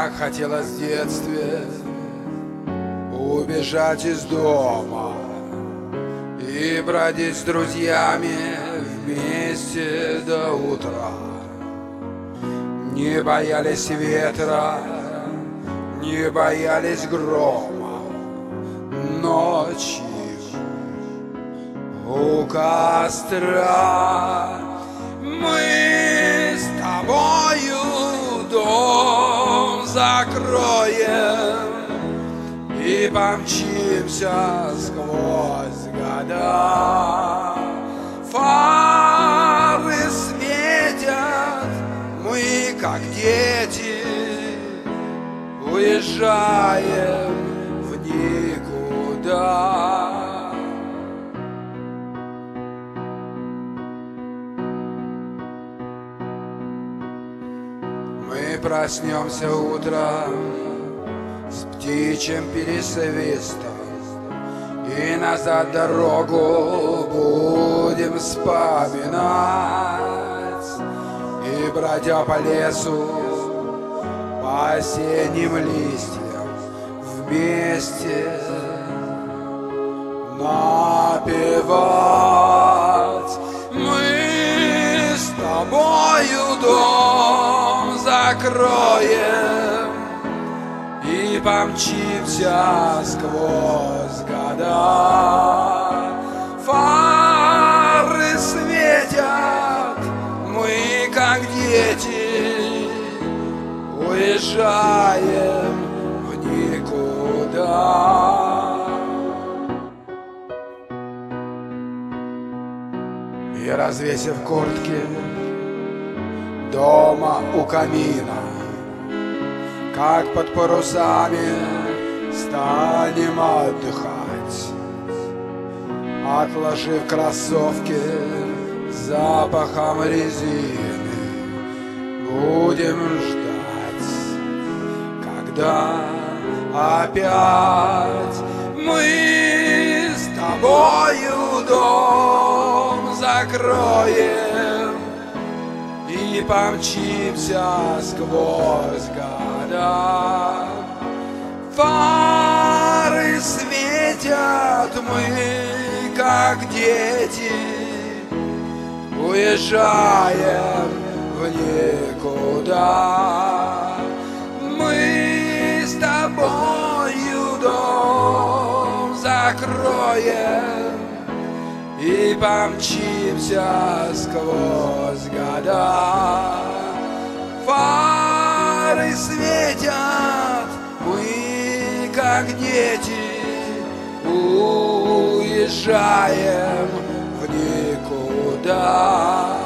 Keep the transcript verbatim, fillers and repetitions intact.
Как хотелось в детстве убежать из дома и бродить с друзьями вместе до утра. Не боялись ветра, не боялись грома, ночью у костра. Мы с тобою дом закроем и помчимся сквозь года. Фары светят, мы, как дети, уезжаем в никуда. Мы проснемся утром с птичьим пересвистом и назад дорогу будем вспоминать. И, бродя по лесу, по осенним листьям, вместе напевать. Мы с тобою дом закроем и помчимся сквозь года. Фары светят, мы, как дети, уезжаем в никуда. И, развесив куртки дома у камина, как под парусами станем отдыхать, отложив кроссовки с запахом резины, будем ждать, когда опять мы с тобою дом закроем и помчимся сквозь года. Фары светят, мы, как дети, уезжаем в никуда. Мы с тобою дом закроем и помчимся сквозь года. Фары светят, мы, как дети, уезжаем в никуда.